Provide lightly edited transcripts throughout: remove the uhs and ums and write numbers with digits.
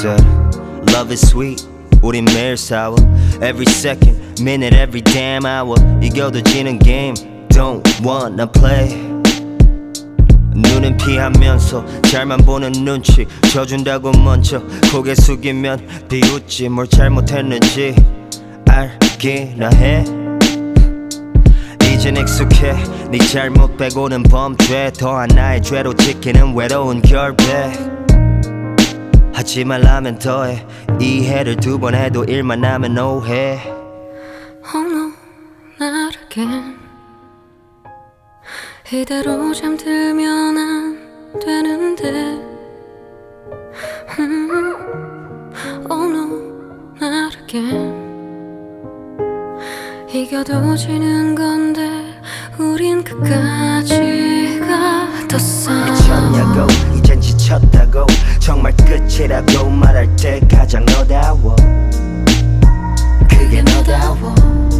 said love is sweet 우린 매일 싸워 Every second, minute, every damn hour 이겨도 지는 game Don't wanna play 눈은 피하면서 잘만 보는 눈치 져준다고 먼저 고개 숙이면 비웃지 뭘 잘못했는지 알기나 해 이젠 익숙해 네 잘못 빼고는 범죄 더한 나의 죄로 지키는 외로운 결백 하지 말라면 더해 이해를 두 번 해도 일만 하면 오해 Oh no, not again 이대로 잠들면 안 되는데 Oh no, not again 이겨도 지는 건데 우린 끝까지가 더 싸워 미쳤냐고 이젠 지쳤다고 정말 끝이라고 말할 때 가장 너다워 그게 너다워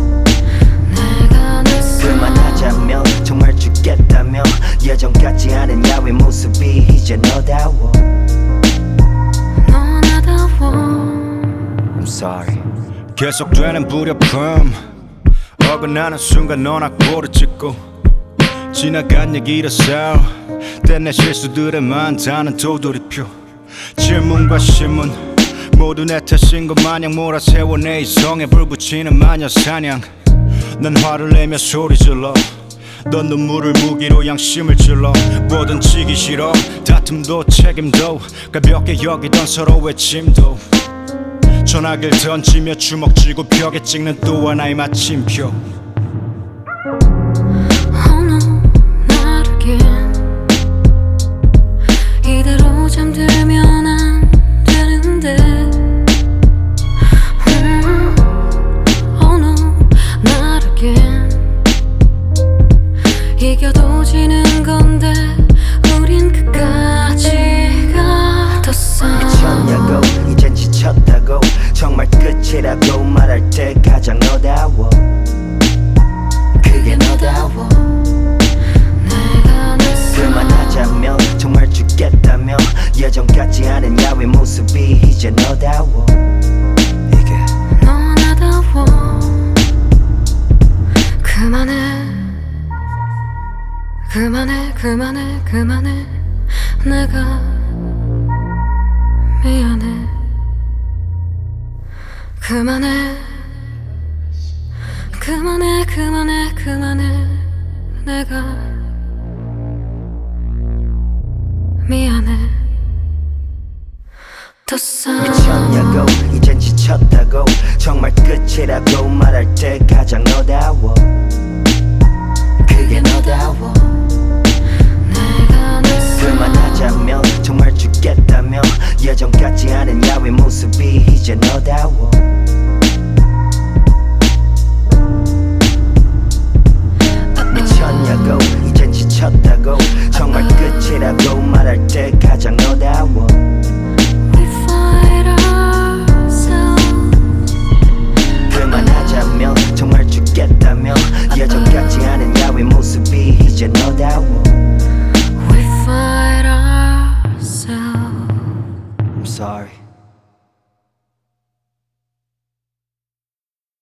내가 낯선 그만하자며 정말 죽겠다며 예전 같지 않은 야외 모습이 이제 너다워 너 나다워 I'm sorry 계속되는 불협품 어긋나는 순간 너나 꼬리 찍고 지나간 얘기를 싸워 때내 실수들에 많다는 도돌이표 질문과 신문 모두 내 탓인 것 마냥 몰아세워 내 이성에 불 붙이는 마녀 사냥 난 화를 내며 소리 질러 넌 눈물을 무기로 양심을 찔러 뭐든 지기 싫어 다툼도 책임도 가볍게 여기던 서로의 짐도 전화기를 던지며 주먹 쥐고 벽에 찍는 또 하나의 마침표 Oh no, not again 이대로 잠들면 안 되는데 Oh no, not again 이겨도 지는 건데 우린 끝까지가 더 싸워 미쳤냐고 이젠 지쳤다고 정말 끝이라고 말할 때 가장 너다워 그게 너다워 내가 낯선 그만하자며 정말 죽겠다며 예전 같지 않은 야외 모습이 이제 너다워 이게 너 나다워 그만해 그만해 그만해 그만해 내가 미안해 그만해 그만해 그만해 그만해 내가 미안해 더 싸워 미쳤냐고 이젠 지쳤다고 정말 끝이라고 말할 때 가장 너다워